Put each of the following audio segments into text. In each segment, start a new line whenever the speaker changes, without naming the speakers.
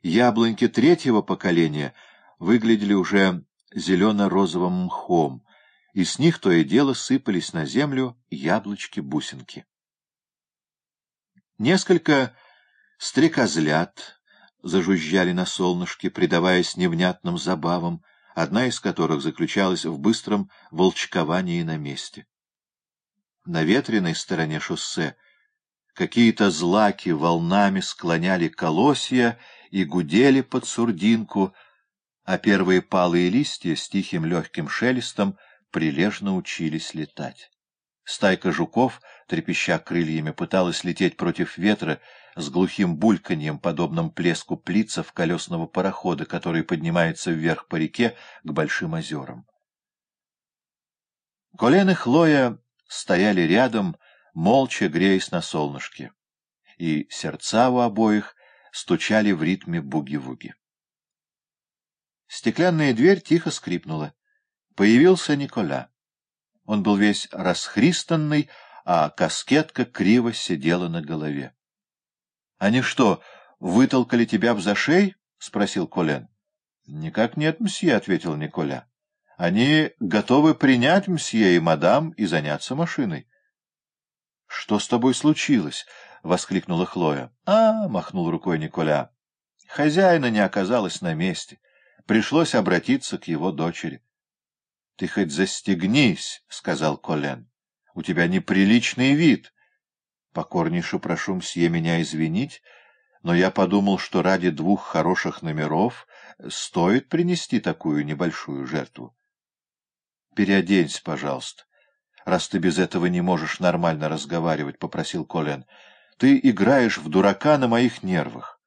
Яблоньки третьего поколения выглядели уже зелено-розовым мхом, и с них то и дело сыпались на землю яблочки-бусинки. Несколько стрекозлят зажужжали на солнышке, предаваясь невнятным забавам, одна из которых заключалась в быстром волчковании на месте. На ветреной стороне шоссе какие-то злаки волнами склоняли колосья и гудели под сурдинку, а первые палые листья с тихим легким шелестом прилежно учились летать. Стайка жуков, трепеща крыльями, пыталась лететь против ветра с глухим бульканьем, подобным плеску плицев колесного парохода, который поднимается вверх по реке к большим озерам. Колен и Хлоя стояли рядом, молча греясь на солнышке, и сердца у обоих стучали в ритме буги-вуги. Стеклянная дверь тихо скрипнула. Появился Николя. Он был весь расхристанный, а каскетка криво сидела на голове. — Они что, вытолкали тебя в зашей? — спросил Колен. — Никак нет, мсье, — ответил Николя. — Они готовы принять мсье и мадам и заняться машиной. — Что с тобой случилось? — воскликнула Хлоя. — махнул рукой Николя. — Хозяина не оказалось на месте. Пришлось обратиться к его дочери. — Ты хоть застегнись, — сказал Колен. — У тебя неприличный вид. Покорнейше прошу мсье меня извинить, но я подумал, что ради 2 хороших номеров стоит принести такую небольшую жертву. — Переоденься, пожалуйста, раз ты без этого не можешь нормально разговаривать, — попросил Колен. — Ты играешь в дурака на моих нервах.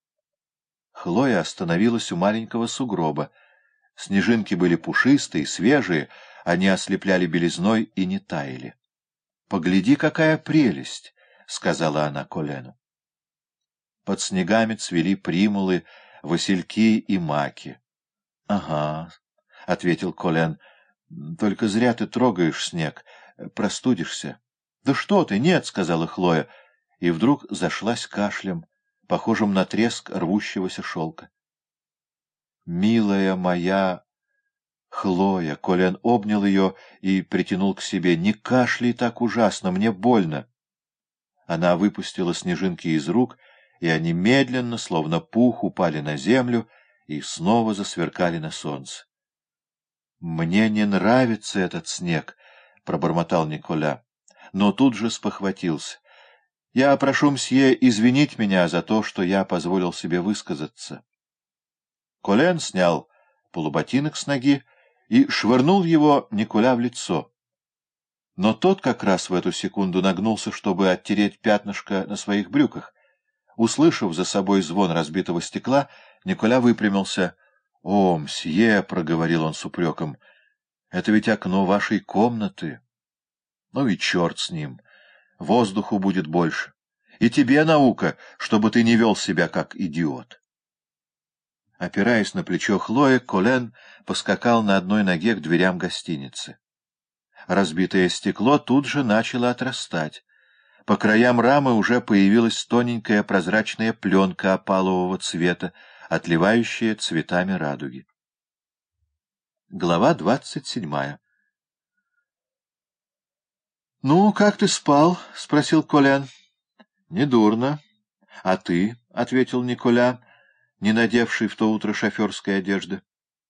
Хлоя остановилась у маленького сугроба. Снежинки были пушистые, свежие, они ослепляли белизной и не таяли. — Погляди, какая прелесть! — сказала она Колену. Под снегами цвели примулы, васильки и маки. — Ага, — ответил Колен, — только зря ты трогаешь снег, простудишься. — Да что ты, нет, — сказала Хлоя, и вдруг зашлась кашлем, похожим на треск рвущегося шелка. — Милая моя Хлоя! — Колен обнял ее и притянул к себе. — Не кашляй так ужасно, мне больно. Она выпустила снежинки из рук, и они медленно, словно пух, упали на землю и снова засверкали на солнце. — Мне не нравится этот снег, — пробормотал Николя, но тут же спохватился. — Я прошу мсье извинить меня за то, что я позволил себе высказаться. Колен снял полуботинок с ноги и швырнул его Николя в лицо. Но тот как раз в эту секунду нагнулся, чтобы оттереть пятнышко на своих брюках. Услышав за собой звон разбитого стекла, Николя выпрямился. — О, мсье, — проговорил он с упреком, — это ведь окно вашей комнаты. Ну и черт с ним, воздуху будет больше. И тебе наука, чтобы ты не вел себя как идиот. Опираясь на плечо Хлои, Колен поскакал на одной ноге к дверям гостиницы. Разбитое стекло тут же начало отрастать. По краям рамы уже появилась тоненькая прозрачная пленка опалового цвета, отливающая цветами радуги. Глава 27. — Ну, как ты спал? — спросил Колен. — Недурно. — А ты? — ответил Николя, не надевший в то утро шоферской одежды.